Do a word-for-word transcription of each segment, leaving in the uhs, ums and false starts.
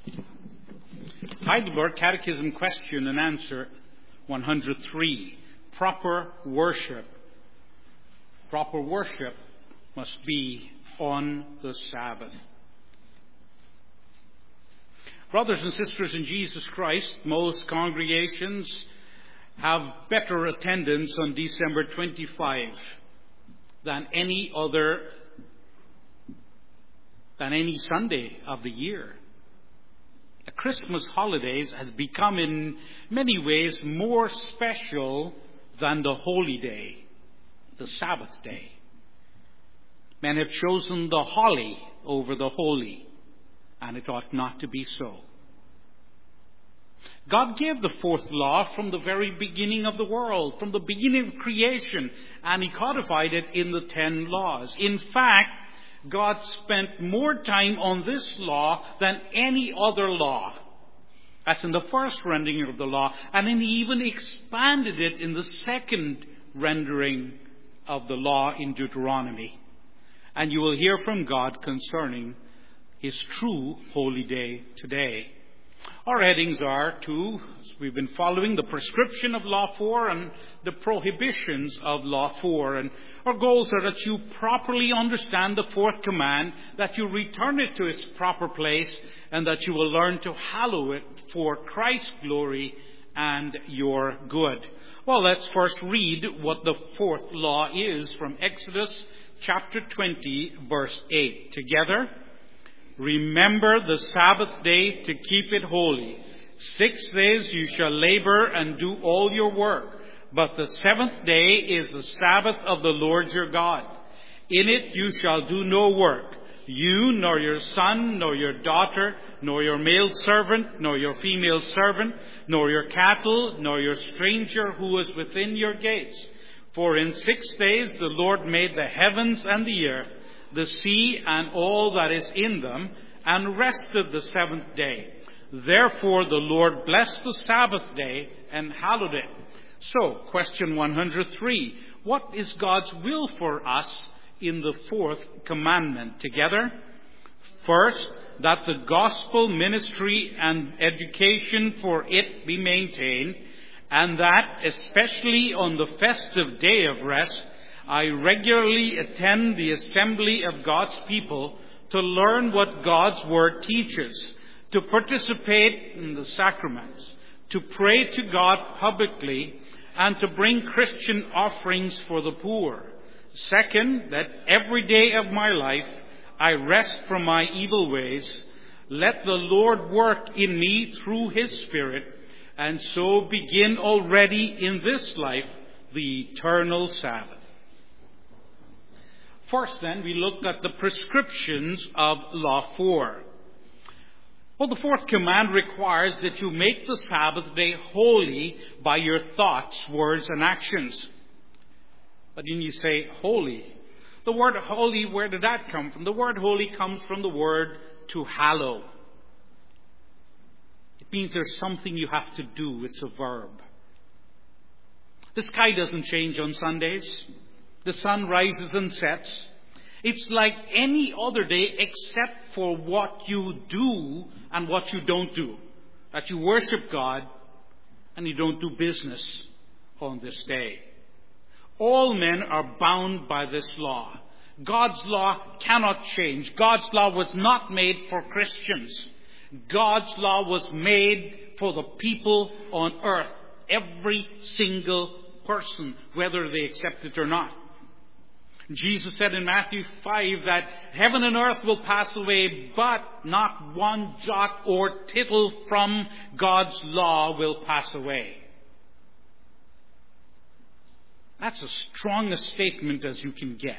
Heidelberg Catechism Question and Answer one hundred three. Proper worship. Proper worship must be on the Sabbath. Brothers and sisters in Jesus Christ, most congregations have better attendance on December twenty-fifth than any other, than any Sunday of the year. The Christmas holidays has become in many ways more special than the holy day, the Sabbath day. Men have chosen the holly over the holy, and it ought not to be so. God gave the fourth law from the very beginning of the world, from the beginning of creation, and He codified it in the ten laws. In fact, God spent more time on this law than any other law. That's in the first rendering of the law, and then He even expanded it in the second rendering of the law in Deuteronomy. And you will hear from God concerning His true holy day today. Our headings are to, we've been following the prescription of Law four and the prohibitions of Law four. And our goals are that you properly understand the fourth command, that you return it to its proper place, and that you will learn to hallow it for Christ's glory and your good. Well, let's first read what the fourth law is from Exodus chapter twenty, verse eight. Together. Remember the Sabbath day to keep it holy. Six days you shall labor and do all your work. But the seventh day is the Sabbath of the Lord your God. In it you shall do no work. You, nor your son, nor your daughter, nor your male servant, nor your female servant, nor your cattle, nor your stranger who is within your gates. For in six days the Lord made the heavens and the earth, the sea and all that is in them, and rested the seventh day. Therefore the Lord blessed the Sabbath day and hallowed it. So, question one hundred three. What is God's will for us in the fourth commandment? Together. First, that the gospel ministry and education for it be maintained, and that, especially on the festive day of rest, I regularly attend the assembly of God's people to learn what God's Word teaches, to participate in the sacraments, to pray to God publicly, and to bring Christian offerings for the poor. Second, that every day of my life I rest from my evil ways. Let the Lord work in me through His Spirit, and so begin already in this life the eternal Sabbath. First, then, we look at the prescriptions of Law four. Well, the fourth command requires that you make the Sabbath day holy by your thoughts, words, and actions. But then you say, holy. The word holy, where did that come from? The word holy comes from the word to hallow. It means there's something you have to do. It's a verb. The sky doesn't change on Sundays. The sun rises and sets. It's like any other day except for what you do and what you don't do. That you worship God and you don't do business on this day. All men are bound by this law. God's law cannot change. God's law was not made for Christians. God's law was made for the people on earth. Every single person, whether they accept it or not. Jesus said in Matthew five that heaven and earth will pass away, but not one jot or tittle from God's law will pass away. That's as strong a statement as you can get.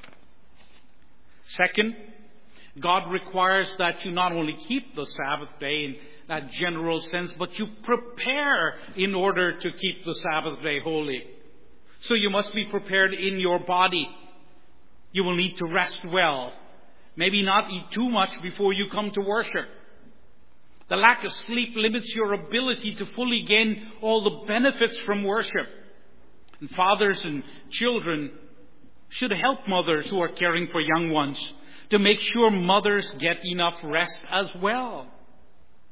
Second, God requires that you not only keep the Sabbath day in that general sense, but you prepare in order to keep the Sabbath day holy. So you must be prepared in your body. You will need to rest well. Maybe not eat too much before you come to worship. The lack of sleep limits your ability to fully gain all the benefits from worship. And fathers and children should help mothers who are caring for young ones to make sure mothers get enough rest as well.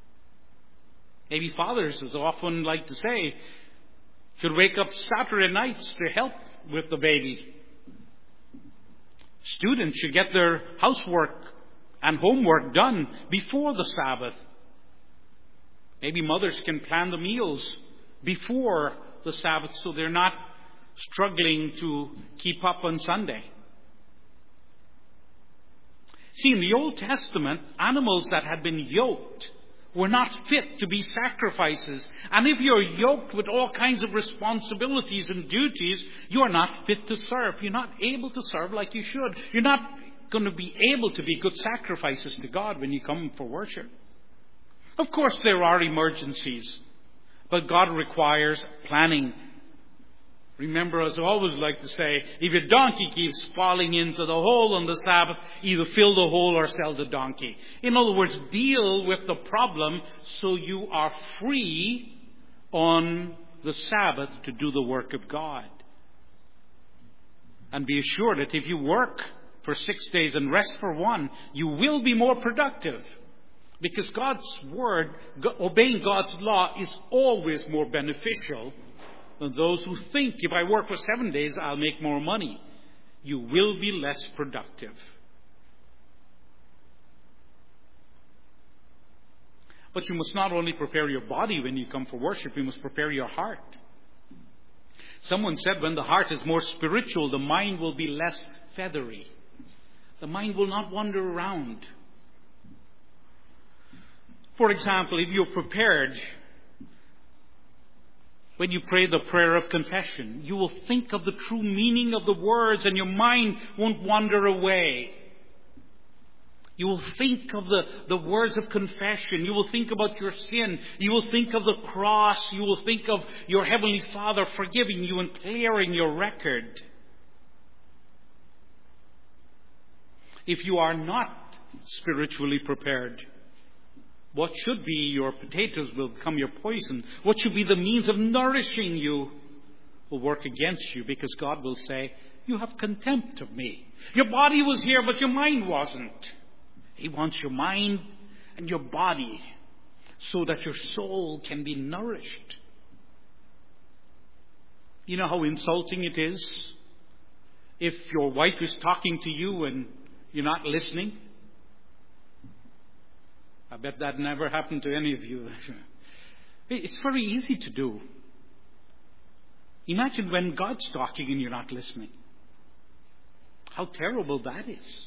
Maybe fathers, as often like to say, should wake up Saturday nights to help with the baby. Students should get their housework and homework done before the Sabbath. Maybe mothers can plan the meals before the Sabbath so they're not struggling to keep up on Sunday. See, in the Old Testament, animals that had been yoked were not fit to be sacrifices. And if you're yoked with all kinds of responsibilities and duties, you are not fit to serve. You're not able to serve like you should. You're not going to be able to be good sacrifices to God when you come for worship. Of course, there are emergencies, but God requires planning. Remember, as I always like to say, if your donkey keeps falling into the hole on the Sabbath, either fill the hole or sell the donkey. In other words, deal with the problem so you are free on the Sabbath to do the work of God. And be assured that if you work for six days and rest for one, you will be more productive. Because God's word, obeying God's law, is always more beneficial than those who think, if I work for seven days, I'll make more money. You will be less productive. But you must not only prepare your body when you come for worship, you must prepare your heart. Someone said when the heart is more spiritual, the mind will be less feathery. The mind will not wander around. For example, if you're prepared when you pray the prayer of confession, you will think of the true meaning of the words and your mind won't wander away. You will think of the, the words of confession. You will think about your sin. You will think of the cross. You will think of your Heavenly Father forgiving you and clearing your record. If you are not spiritually prepared, what should be your potatoes will become your poison. What should be the means of nourishing you will work against you, because God will say, you have contempt of me. Your body was here, but your mind wasn't. He wants your mind and your body so that your soul can be nourished. You know how insulting it is if your wife is talking to you and you're not listening? I bet that never happened to any of you. It's very easy to do. Imagine when God's talking and you're not listening. How terrible that is.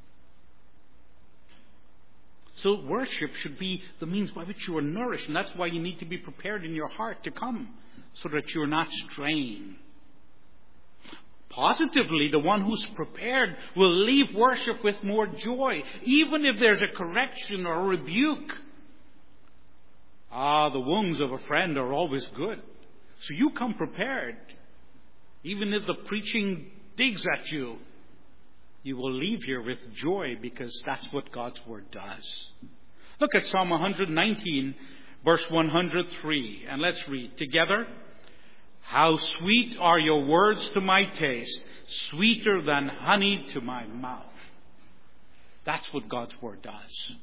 So worship should be the means by which you are nourished. And that's why you need to be prepared in your heart to come, so that you're not straying. Positively, the one who's prepared will leave worship with more joy, even if there's a correction or a rebuke. Ah, the wounds of a friend are always good. So you come prepared. Even if the preaching digs at you, you will leave here with joy, because that's what God's Word does. Look at Psalm one nineteen, verse one hundred three, and let's read together. How sweet are your words to my taste, sweeter than honey to my mouth. That's what God's Word does.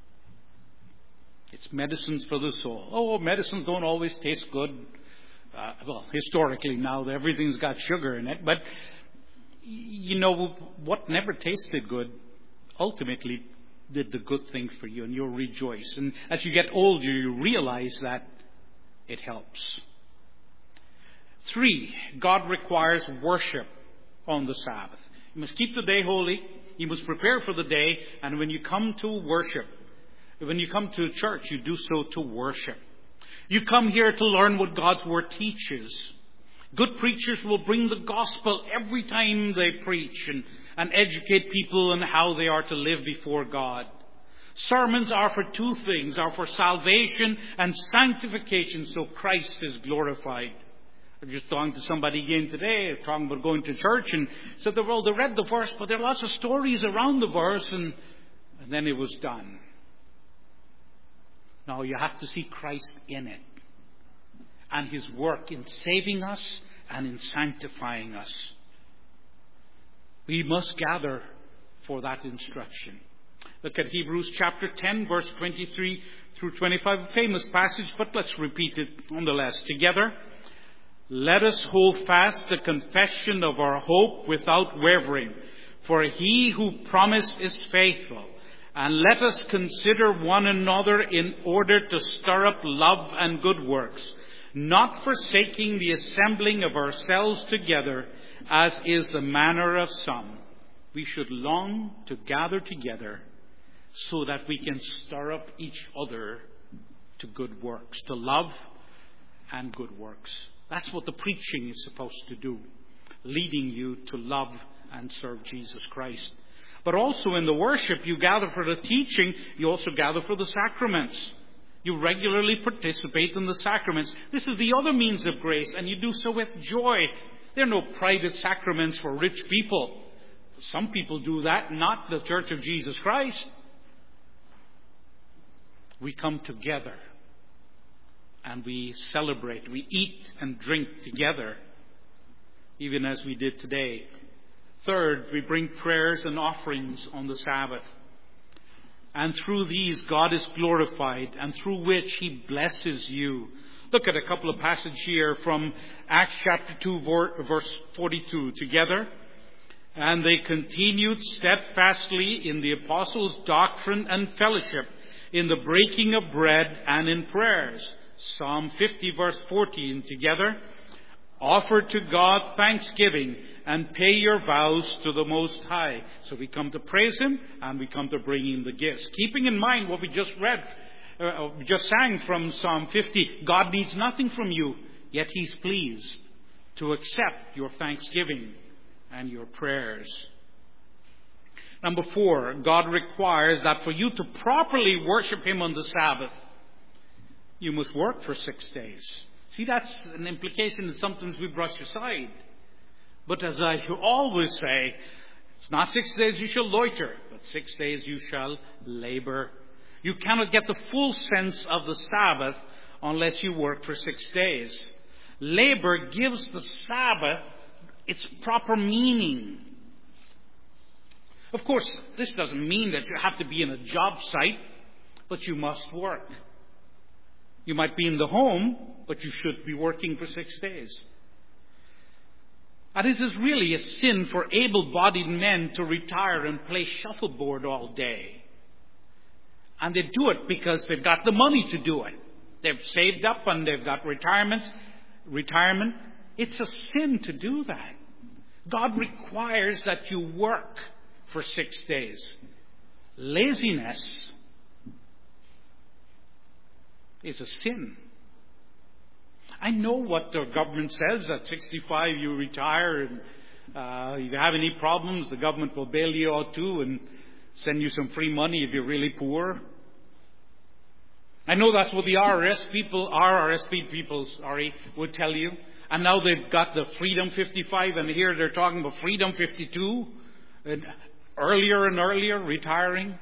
It's medicines for the soul. Oh, medicines don't always taste good. Uh, well, historically now, everything's got sugar in it. But, you know, what never tasted good ultimately did the good thing for you, and you'll rejoice. And as you get older, you realize that it helps. Three, God requires worship on the Sabbath. You must keep the day holy. You must prepare for the day. And when you come to worship, when you come to church, you do so to worship. You come here to learn what God's Word teaches. Good preachers will bring the gospel every time they preach and, and educate people on how they are to live before God. Sermons are for two things, are for salvation and sanctification, so Christ is glorified. I was just talking to somebody again today, talking about going to church, and said, well, they read the verse, but there are lots of stories around the verse, and, and then it was done. Now you have to see Christ in it, and His work in saving us and in sanctifying us. We must gather for that instruction. Look at Hebrews chapter ten, verse twenty-three through twenty-five, a famous passage, but let's repeat it nonetheless together. Let us hold fast the confession of our hope without wavering, for he who promised is faithful. And let us consider one another in order to stir up love and good works, not forsaking the assembling of ourselves together, as is the manner of some. We should long to gather together so that we can stir up each other to good works, to love and good works. That's what the preaching is supposed to do, leading you to love and serve Jesus Christ. But also in the worship, you gather for the teaching, you also gather for the sacraments. You regularly participate in the sacraments. This is the other means of grace, and you do so with joy. There are no private sacraments for rich people. Some people do that, not the Church of Jesus Christ. We come together and we celebrate. We eat and drink together, even as we did today. Third, we bring prayers and offerings on the Sabbath. And through these, God is glorified, and through which He blesses you. Look at a couple of passages here from Acts chapter two, verse forty-two together. And they continued steadfastly in the apostles' doctrine and fellowship, in the breaking of bread and in prayers. Psalm fifty, verse fourteen together. Offer to God thanksgiving and pay your vows to the Most High. So we come to praise Him and we come to bring Him the gifts. Keeping in mind what we just read, uh, we just sang from Psalm fifty. God needs nothing from you, yet He's pleased to accept your thanksgiving and your prayers. Number four, God requires that for you to properly worship Him on the Sabbath, you must work for six days. See, that's an implication that sometimes we brush aside. But as I always say, it's not six days you shall loiter, but six days you shall labor. You cannot get the full sense of the Sabbath unless you work for six days. Labor gives the Sabbath its proper meaning. Of course, this doesn't mean that you have to be in a job site, but you must work. You might be in the home, but you should be working for six days. And it is really a sin for able-bodied men to retire and play shuffleboard all day. And they do it because they've got the money to do it. They've saved up and they've got retirements, retirement. It's a sin to do that. God requires that you work for six days. Laziness is a sin. I know what the government says. At sixty-five you retire, and uh, if you have any problems, the government will bail you out too and send you some free money if you're really poor. I know that's what the R R S people, R R S P people, sorry, would tell you. And now they've got the Freedom fifty-five, and here they're talking about Freedom fifty-two, and earlier and earlier retiring.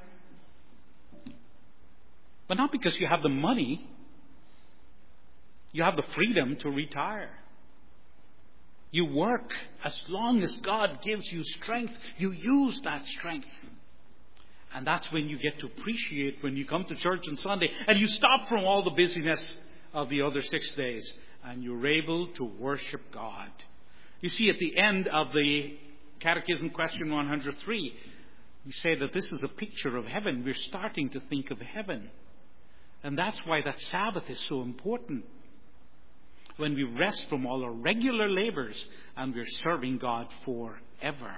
But not because you have the money. You have the freedom to retire. You work as long as God gives you strength. You use that strength. And that's when you get to appreciate when you come to church on Sunday and you stop from all the busyness of the other six days and you're able to worship God. You see, at the end of the Catechism question one hundred three, we say that this is a picture of heaven. We're starting to think of heaven. And that's why that Sabbath is so important. When we rest from all our regular labors and we're serving God forever.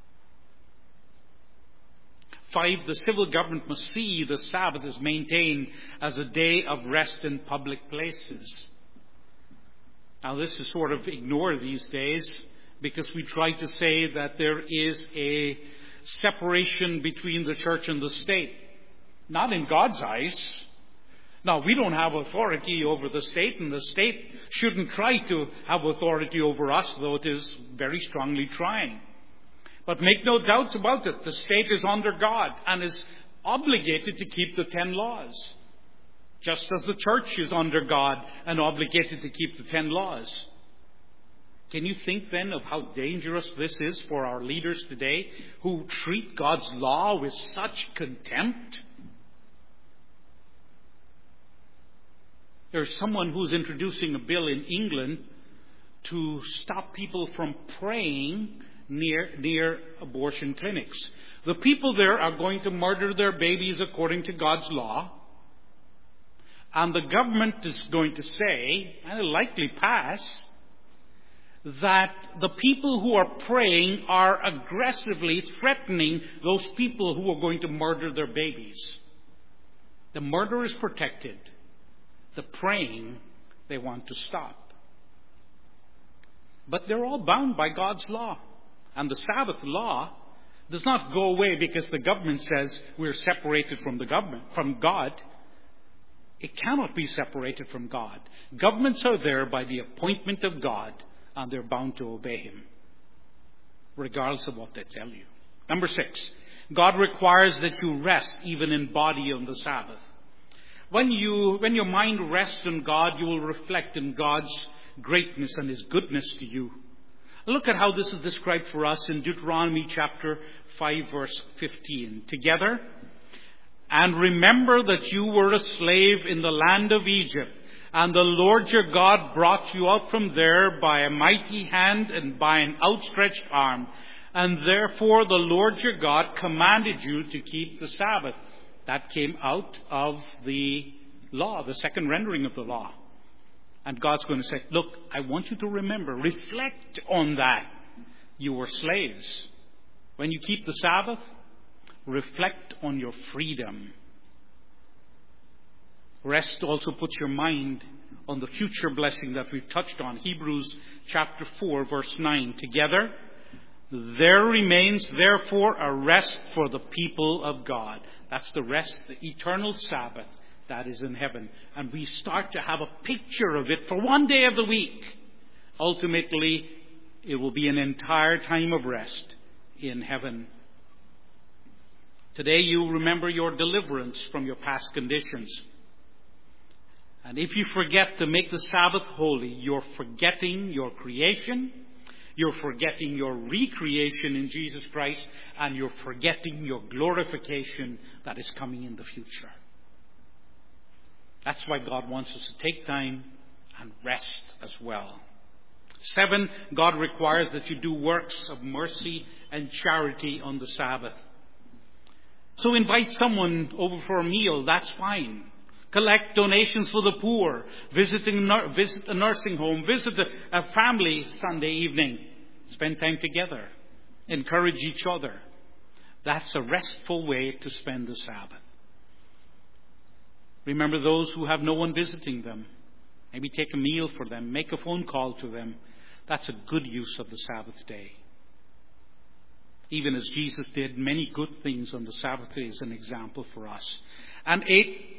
Five, the civil government must see the Sabbath is maintained as a day of rest in public places. Now this is sort of ignored these days because we try to say that there is a separation between the church and the state. Not in God's eyes. Now, we don't have authority over the state, and the state shouldn't try to have authority over us, though it is very strongly trying. But make no doubts about it, the state is under God and is obligated to keep the ten laws, just as the church is under God and obligated to keep the ten laws. Can you think then of how dangerous this is for our leaders today who treat God's law with such contempt? There's someone who's introducing a bill in England to stop people from praying near, near abortion clinics. The people there are going to murder their babies according to God's law. And the government is going to say, and it'll likely pass, that the people who are praying are aggressively threatening those people who are going to murder their babies. The murder is protected. The praying, they want to stop. But they're all bound by God's law. And the Sabbath law does not go away because the government says we're separated from the government, from God. It cannot be separated from God. Governments are there by the appointment of God, and they're bound to obey Him, regardless of what they tell you. Number six, God requires that you rest even in body on the Sabbath. When you, when your mind rests on God, you will reflect in God's greatness and His goodness to you. Look at how this is described for us in Deuteronomy chapter five, verse fifteen. Together, and remember that you were a slave in the land of Egypt, and the Lord your God brought you out from there by a mighty hand and by an outstretched arm. And therefore the Lord your God commanded you to keep the Sabbath. That came out of the law, the second rendering of the law. And God's going to say, look, I want you to remember, reflect on that. You were slaves. When you keep the Sabbath, reflect on your freedom. Rest also puts your mind on the future blessing that we've touched on. Hebrews chapter four, verse nine. Together, there remains therefore a rest for the people of God. That's the rest, the eternal Sabbath that is in heaven. And we start to have a picture of it for one day of the week. Ultimately, it will be an entire time of rest in heaven. Today you remember your deliverance from your past conditions. And if you forget to make the Sabbath holy, you're forgetting your creation, you're forgetting your recreation in Jesus Christ, and you're forgetting your glorification that is coming in the future. That's why God wants us to take time and rest as well. Seven, God requires that you do works of mercy and charity on the Sabbath. So invite someone over for a meal, that's fine. Collect donations for the poor. Visiting, visit a nursing home. Visit a family Sunday evening. Spend time together. Encourage each other. That's a restful way to spend the Sabbath. Remember those who have no one visiting them. Maybe take a meal for them. Make a phone call to them. That's a good use of the Sabbath day. Even as Jesus did many good things on the Sabbath day as an example for us. And eight,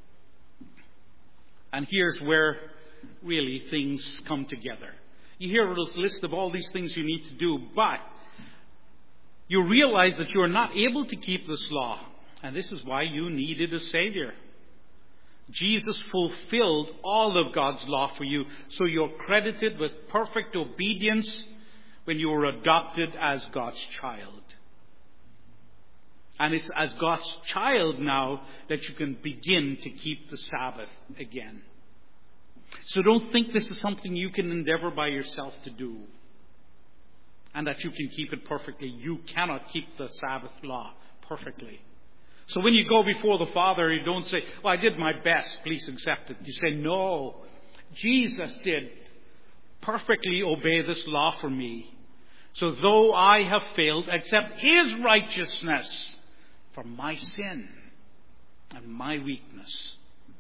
and here's where really things come together. You hear a list of all these things you need to do, but you realize that you're not able to keep this law. And this is why you needed a Savior. Jesus fulfilled all of God's law for you, so you're credited with perfect obedience when you were adopted as God's child. And it's as God's child now that you can begin to keep the Sabbath again. So don't think this is something you can endeavor by yourself to do, and that you can keep it perfectly. You cannot keep the Sabbath law perfectly. So when you go before the Father, you don't say, well, I did my best, please accept it. You say, no, Jesus did perfectly obey this law for me. So though I have failed, accept His righteousness for my sin and my weakness.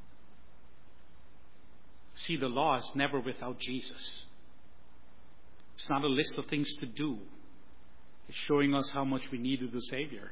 See, the law is never without Jesus. It's not a list of things to do. It's showing us how much we needed the Savior.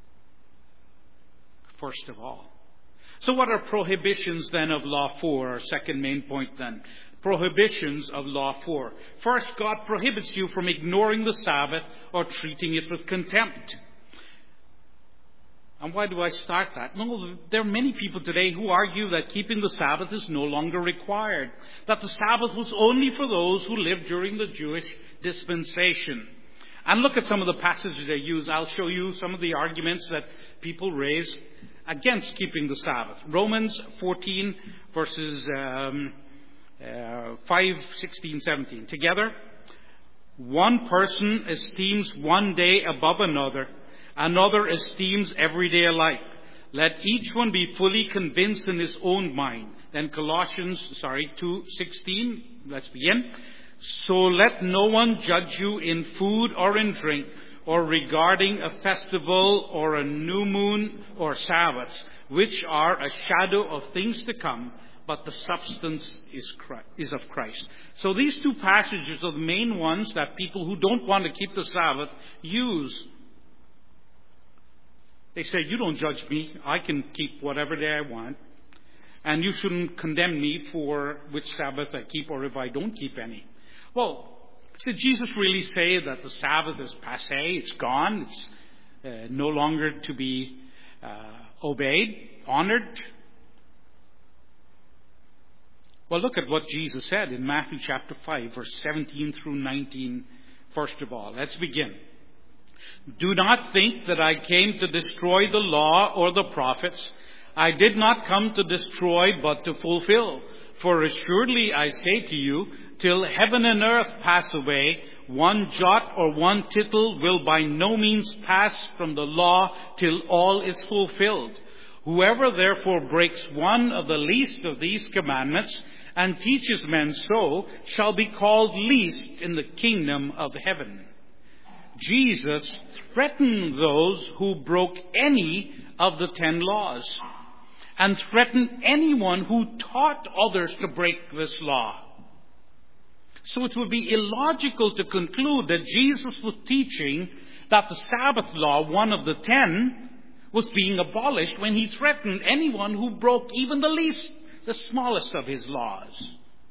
First of all. So what are prohibitions then of law four? Our second main point then. Prohibitions of law four. First, God prohibits you from ignoring the Sabbath or treating it with contempt. And why do I start that? No, there are many people today who argue that keeping the Sabbath is no longer required, that the Sabbath was only for those who lived during the Jewish dispensation. And look at some of the passages they use. I'll show you some of the arguments that people raise against keeping the Sabbath. Romans fourteen, verses um, uh, five, sixteen, seventeen. Together, one person esteems one day above another, another esteems every day alike. Let each one be fully convinced in his own mind. Then Colossians, sorry, two sixteen. Let's begin. So let no one judge you in food or in drink, or regarding a festival or a new moon or Sabbaths, which are a shadow of things to come, but the substance is Christ, is of Christ. So these two passages are the main ones that people who don't want to keep the Sabbath use. They say, you don't judge me. I can keep whatever day I want. And you shouldn't condemn me for which Sabbath I keep or if I don't keep any. Well, did Jesus really say that the Sabbath is passé, it's gone, it's uh, no longer to be uh, obeyed, honored? Well, look at what Jesus said in Matthew chapter five, verse seventeen through nineteen, first of all. Let's begin. Do not think that I came to destroy the law or the prophets. I did not come to destroy, but to fulfill. For assuredly I say to you, till heaven and earth pass away, one jot or one tittle will by no means pass from the law till all is fulfilled. Whoever therefore breaks one of the least of these commandments and teaches men so shall be called least in the kingdom of heaven. Jesus threatened those who broke any of the ten laws, and threatened anyone who taught others to break this law. So it would be illogical to conclude that Jesus was teaching that the Sabbath law, one of the ten, was being abolished when he threatened anyone who broke even the least, the smallest of his laws.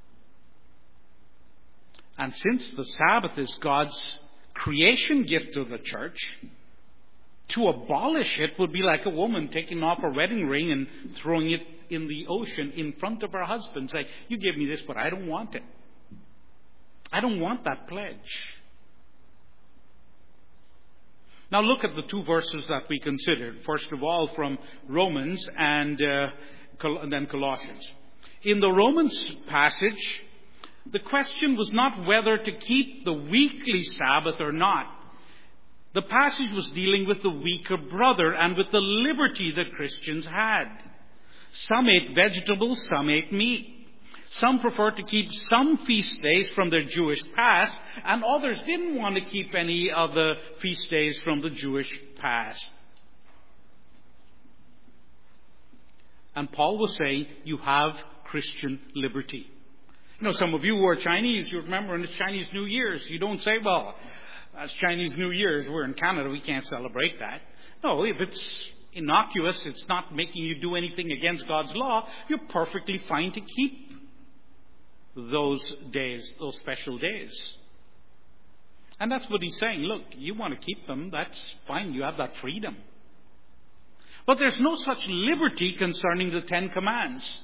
And since the Sabbath is God's creation gift to the church, to abolish it would be like a woman taking off a wedding ring and throwing it in the ocean in front of her husband, saying, you gave me this, but I don't want it. I don't want that pledge. Now look at the two verses that we considered. First of all, from Romans and, uh, Col- and then Colossians. In the Romans passage, the question was not whether to keep the weekly Sabbath or not. The passage was dealing with the weaker brother and with the liberty that Christians had. Some ate vegetables, some ate meat. Some preferred to keep some feast days from their Jewish past, and others didn't want to keep any of the feast days from the Jewish past. And Paul was saying, you have Christian liberty. You know, some of you who are Chinese, you remember in it's Chinese New Year's. You don't say, well, that's Chinese New Year's. We're in Canada. We can't celebrate that. No, if it's innocuous, it's not making you do anything against God's law, you're perfectly fine to keep those days, those special days. And that's what he's saying. Look, you want to keep them, that's fine. You have that freedom. But there's no such liberty concerning the Ten Commands.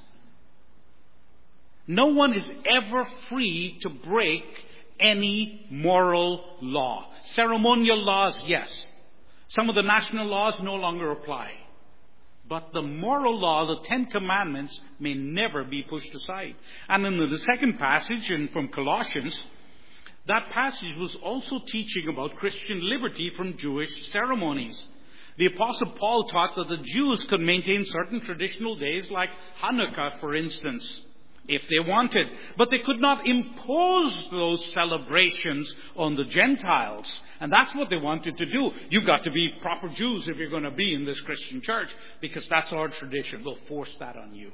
No one is ever free to break any moral law. Ceremonial laws, yes. Some of the national laws no longer apply. But the moral law, the Ten Commandments, may never be pushed aside. And in the second passage in, from Colossians, that passage was also teaching about Christian liberty from Jewish ceremonies. The Apostle Paul taught that the Jews could maintain certain traditional days like Hanukkah, for instance, if they wanted. But they could not impose those celebrations on the Gentiles. And that's what they wanted to do. You've got to be proper Jews if you're going to be in this Christian church, because that's our tradition. They'll force that on you.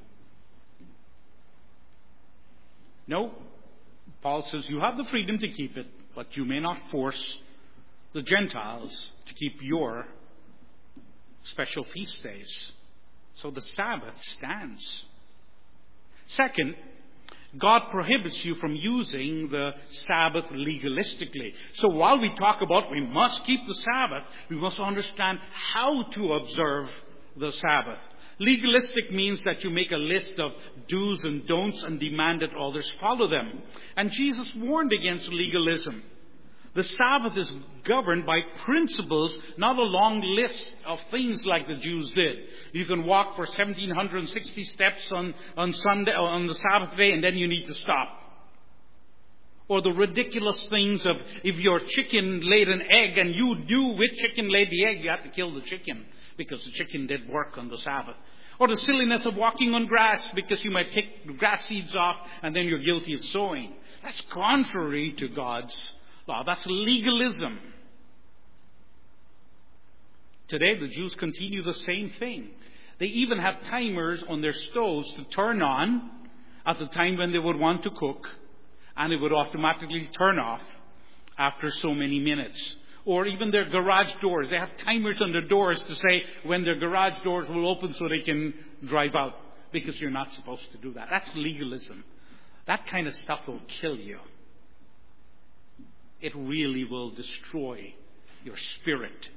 No. Paul says you have the freedom to keep it, but you may not force the Gentiles to keep your special feast days. So the Sabbath stands. Second, God prohibits you from using the Sabbath legalistically. So while we talk about we must keep the Sabbath, we must understand how to observe the Sabbath. Legalistic means that you make a list of do's and don'ts and demand that others follow them. And Jesus warned against legalism. The Sabbath is governed by principles, not a long list of things like the Jews did. You can walk for one thousand seven hundred sixty steps on, on Sunday, on the Sabbath day, and then you need to stop. Or the ridiculous things of if your chicken laid an egg and you knew which chicken laid the egg, you had to kill the chicken because the chicken did work on the Sabbath. Or the silliness of walking on grass because you might take the grass seeds off and then you're guilty of sowing. That's contrary to God's law. That's legalism. Today the Jews continue the same thing. They even have timers on their stoves to turn on at the time when they would want to cook, and it would automatically turn off after so many minutes. Or even their garage doors. They have timers on their doors to say when their garage doors will open so they can drive out, because you're not supposed to do that. That's legalism. That kind of stuff will kill you. It really will destroy your spirit.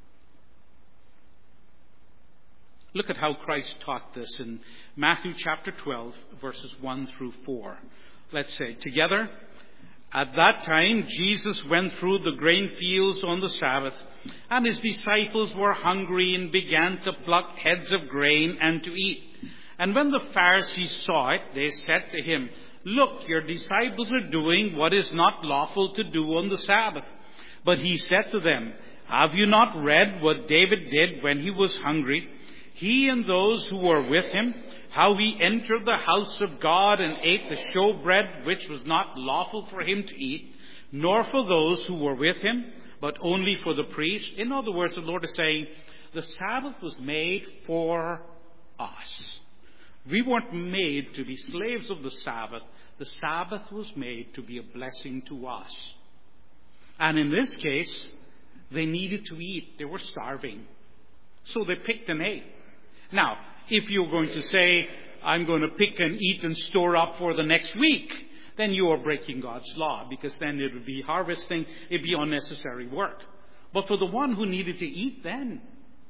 Look at how Christ taught this in Matthew chapter twelve, verses one through four. Let's say together. At that time, Jesus went through the grain fields on the Sabbath, and his disciples were hungry and began to pluck heads of grain and to eat. And when the Pharisees saw it, they said to him, "Look, your disciples are doing what is not lawful to do on the Sabbath." But he said to them, "Have you not read what David did when he was hungry, he and those who were with him, how he entered the house of God and ate the showbread which was not lawful for him to eat, nor for those who were with him, but only for the priest?" In other words, the Lord is saying, the Sabbath was made for us. We weren't made to be slaves of the Sabbath. The Sabbath was made to be a blessing to us. And in this case, they needed to eat. They were starving. So they picked and ate. Now, if you're going to say, I'm going to pick and eat and store up for the next week, then you are breaking God's law, because then it would be harvesting, it would be unnecessary work. But for the one who needed to eat, then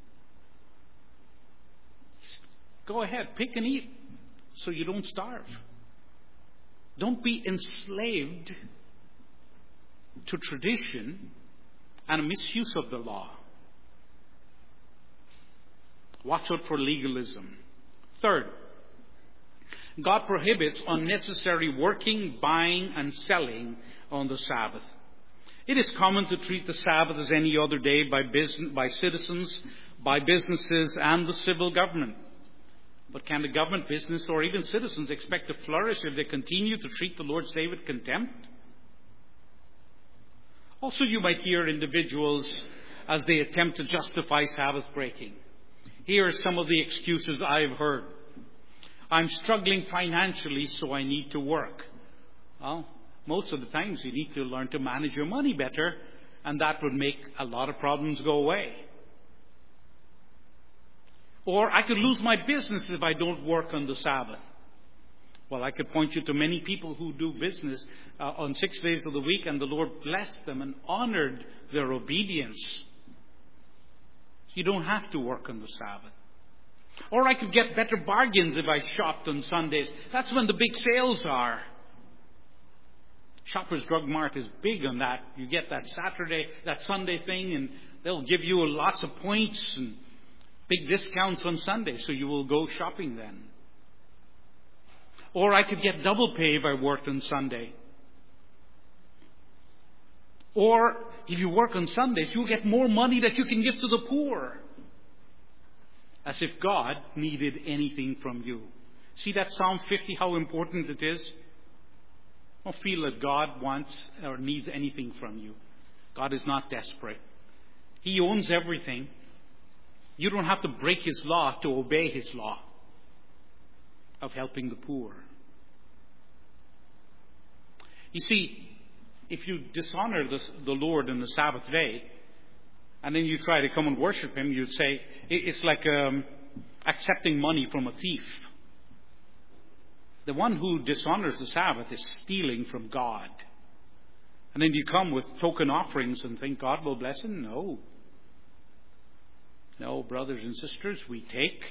go ahead, pick and eat so you don't starve. Don't be enslaved to tradition and a misuse of the law. Watch out for legalism. Third, God prohibits unnecessary working, buying, and selling on the Sabbath. It is common to treat the Sabbath as any other day by business, by citizens, by businesses, and the civil government. But can the government, business, or even citizens expect to flourish if they continue to treat the Lord's Day with contempt? Also, you might hear individuals as they attempt to justify Sabbath breaking. Here are some of the excuses I've heard. I'm struggling financially, so I need to work. Well, most of the times you need to learn to manage your money better, and that would make a lot of problems go away. Or I could lose my business if I don't work on the Sabbath. Well, I could point you to many people who do business uh, on six days of the week, and the Lord blessed them and honored their obedience. You don't have to work on the Sabbath. Or I could get better bargains if I shopped on Sundays. That's when the big sales are. Shoppers Drug Mart is big on that. You get that Saturday, that Sunday thing, and they'll give you lots of points and big discounts on Sunday, so you will go shopping then. Or I could get double pay if I worked on Sunday. Or if you work on Sundays, you'll get more money that you can give to the poor. As if God needed anything from you. See that Psalm fifty, how important it is? Don't feel that God wants or needs anything from you. God is not desperate. He owns everything. You don't have to break His law to obey His law of helping the poor. You see, if you dishonor the, the Lord on the Sabbath day, and then you try to come and worship Him, you'd say, it's like um, accepting money from a thief. The one who dishonors the Sabbath is stealing from God. And then you come with token offerings and think God will bless him? No. No, brothers and sisters, we take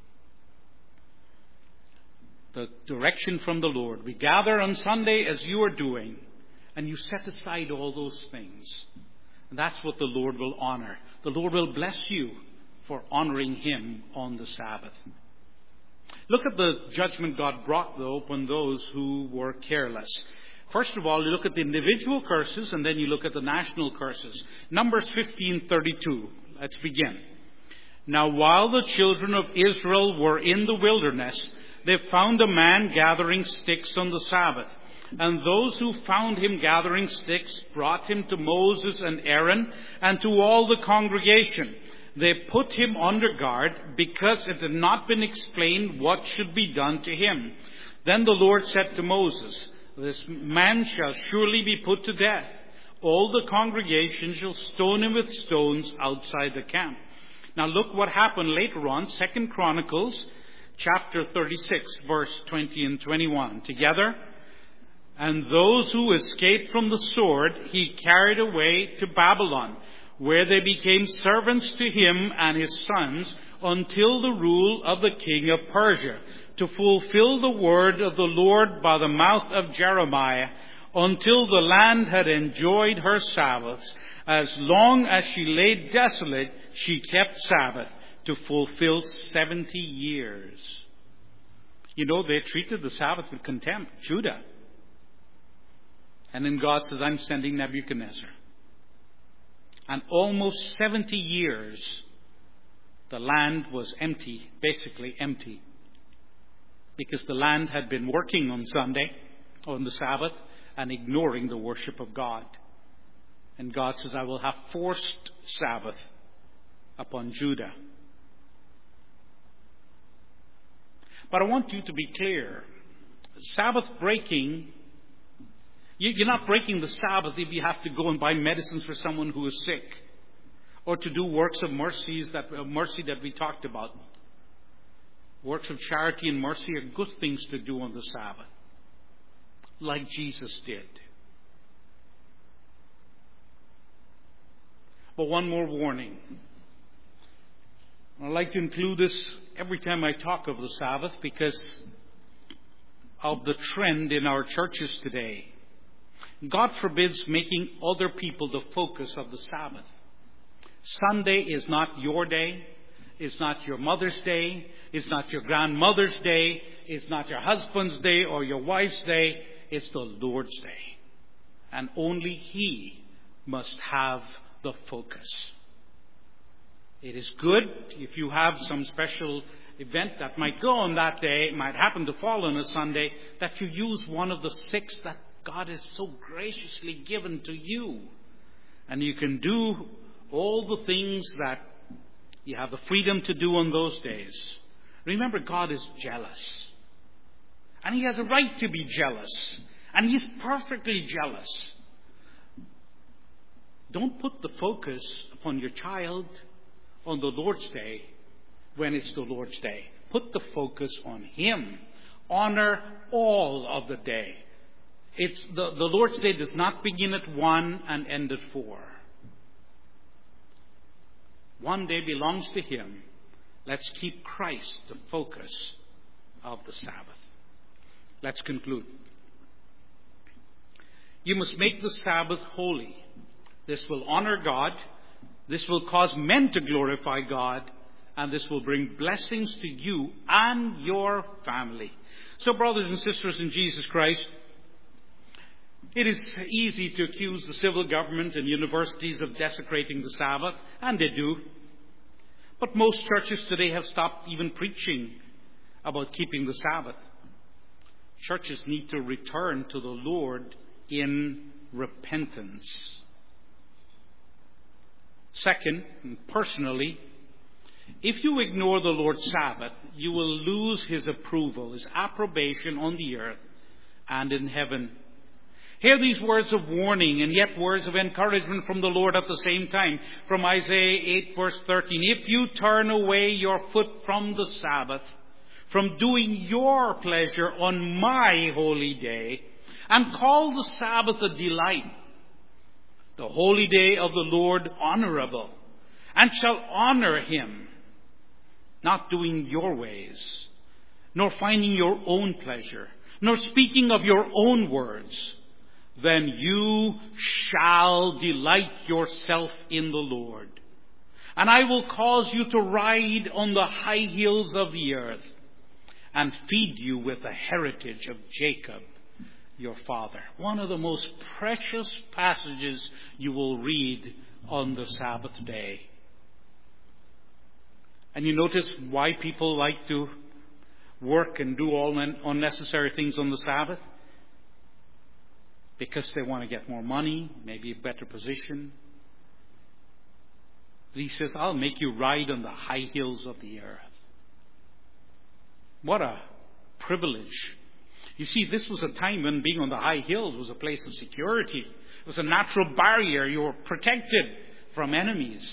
the direction from the Lord. We gather on Sunday as you are doing, and you set aside all those things. And that's what the Lord will honor. The Lord will bless you for honoring Him on the Sabbath. Look at the judgment God brought, though, upon those who were careless. First of all, you look at the individual curses, and then you look at the national curses. Numbers fifteen thirty-two. Let's begin. Now, while the children of Israel were in the wilderness, they found a man gathering sticks on the Sabbath. And those who found him gathering sticks brought him to Moses and Aaron and to all the congregation. They put him under guard because it had not been explained what should be done to him. Then the Lord said to Moses, "This man shall surely be put to death. All the congregation shall stone him with stones outside the camp." Now look what happened later on, Second Chronicles chapter thirty-six, verse twenty and twenty-one. Together. "And those who escaped from the sword he carried away to Babylon, where they became servants to him and his sons until the rule of the king of Persia, to fulfill the word of the Lord by the mouth of Jeremiah, until the land had enjoyed her Sabbaths. As long as she lay desolate, she kept Sabbath to fulfill seventy years. You know, they treated the Sabbath with contempt, Judah. And then God says, "I'm sending Nebuchadnezzar." And almost seventy years, the land was empty, basically empty. Because the land had been working on Sunday, on the Sabbath, and ignoring the worship of God. And God says, "I will have forced Sabbath upon Judah." But I want you to be clear. Sabbath breaking, you're not breaking the Sabbath if you have to go and buy medicines for someone who is sick, or to do works of mercies that uh, mercy that we talked about. Works of charity and mercy are good things to do on the Sabbath, like Jesus did. But one more warning. I'd like to include this every time I talk of the Sabbath because of the trend in our churches today. God forbids making other people the focus of the Sabbath. Sunday is not your day. It's not your mother's day. It's not your grandmother's day. It's not your husband's day or your wife's day. It's the Lord's day. And only He must have the focus. It is good if you have some special event that might go on that day, it might happen to fall on a Sunday, that you use one of the six that God has so graciously given to you. And you can do all the things that you have the freedom to do on those days. Remember, God is jealous. And He has a right to be jealous. And He's perfectly jealous. Don't put the focus upon your child on the Lord's Day when it's the Lord's Day. Put the focus on Him. Honor all of the day. It's the, the Lord's Day does not begin at one and end at four. One day belongs to Him. Let's keep Christ the focus of the Sabbath. Let's conclude. You must make the Sabbath holy. This will honor God. This will cause men to glorify God. And this will bring blessings to you and your family. So, brothers and sisters in Jesus Christ, it is easy to accuse the civil government and universities of desecrating the Sabbath, and they do. But most churches today have stopped even preaching about keeping the Sabbath. Churches need to return to the Lord in repentance. Second, personally, if you ignore the Lord's Sabbath, you will lose His approval, His approbation on the earth and in heaven. Hear these words of warning and yet words of encouragement from the Lord at the same time. From Isaiah eight verse thirteen. If you turn away your foot from the Sabbath, from doing your pleasure on my holy day, and call the Sabbath a delight, the holy day of the Lord honorable, and shall honor him, not doing your ways, nor finding your own pleasure, nor speaking of your own words, then you shall delight yourself in the Lord. And I will cause you to ride on the high hills of the earth, and feed you with the heritage of Jacob, your father. One of the most precious passages you will read on the Sabbath day. And you notice why people like to work and do all unnecessary things on the Sabbath? Because they want to get more money, maybe a better position. But he says, I'll make you ride on the high hills of the earth. What a privilege. You see, this was a time when being on the high hills was a place of security. It was a natural barrier. You were protected from enemies.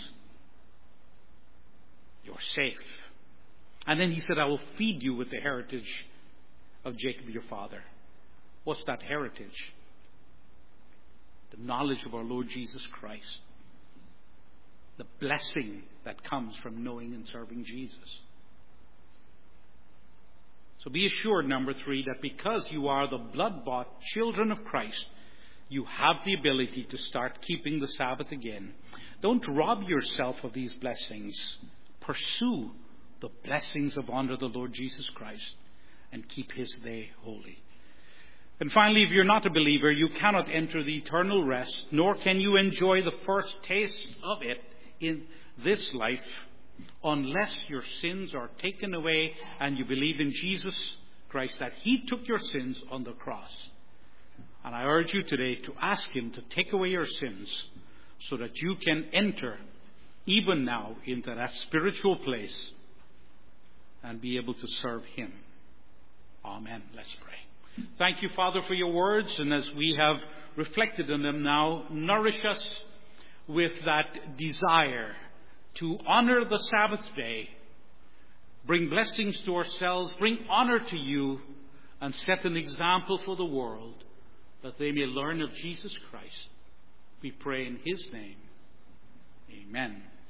You're safe. And then he said, I will feed you with the heritage of Jacob your father. What's that heritage? The knowledge of our Lord Jesus Christ. The blessing that comes from knowing and serving Jesus. So be assured, number three, that because you are the blood-bought children of Christ, you have the ability to start keeping the Sabbath again. Don't rob yourself of these blessings. Pursue the blessings of honor the Lord Jesus Christ and keep his day holy. And finally, if you're not a believer, you cannot enter the eternal rest, nor can you enjoy the first taste of it in this life, unless your sins are taken away and you believe in Jesus Christ, that he took your sins on the cross. And I urge you today to ask him to take away your sins so that you can enter even now into that spiritual place and be able to serve him. Amen. Let's pray. Thank you, Father, for your words, and as we have reflected on them now, nourish us with that desire to honor the Sabbath day, bring blessings to ourselves, bring honor to you, and set an example for the world that they may learn of Jesus Christ. We pray in his name. Amen.